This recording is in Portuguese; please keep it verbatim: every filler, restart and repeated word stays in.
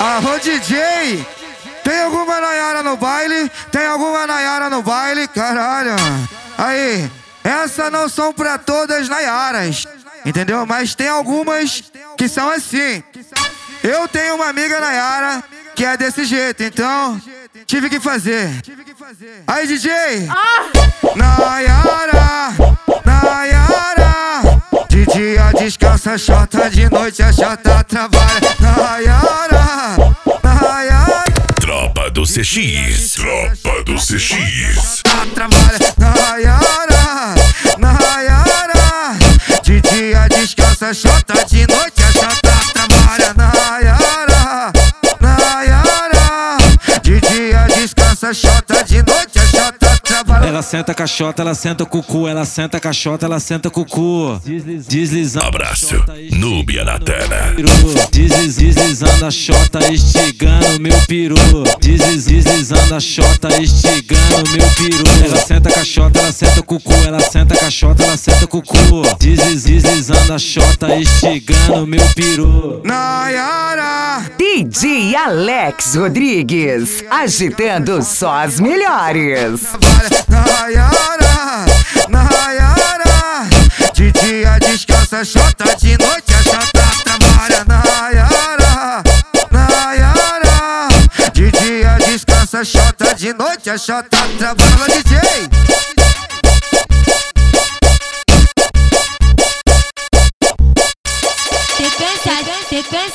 Alô, D J, tem alguma Nayara no baile? Tem alguma Nayara no baile? Caralho. Aí, essas não são pra todas Nayaras, entendeu? Mas tem algumas que são assim. Eu tenho uma amiga Nayara que é desse jeito, então tive que fazer. Aí, D J, ah! Nayara, Nayara, de dia descansa chota, de noite a chota trabalha. Nayara, Nayara, Tropa do C X, Tropa do C X, trabalha. Nayara, Nayara, de dia descansa chota, de noite a chota trabalha. Nayara, Nayara, de dia descansa chota, de noite a chota trabalha. Ela senta caixota, ela senta com o cu, ela senta caixota, ela senta com o cu. Deslizando. Abraço, Núbia na tela. Desliz, deslizando a chota, estigando meu peru. Desliz, deslizando a chota, estigando meu peru. Ela senta caixota, ela senta com o cu, ela senta caixota, ela senta com o cu. Desliz, deslizando a chota, estigando meu peru. Nayara, D J Alex Rodrigues, agitando só as melhores. Nayara, Nayara, de dia descansa chota, de noite a chota trabalha. Nayara, Nayara, de dia descansa chota, de noite a chota trabalha. D J, sequência, sequência.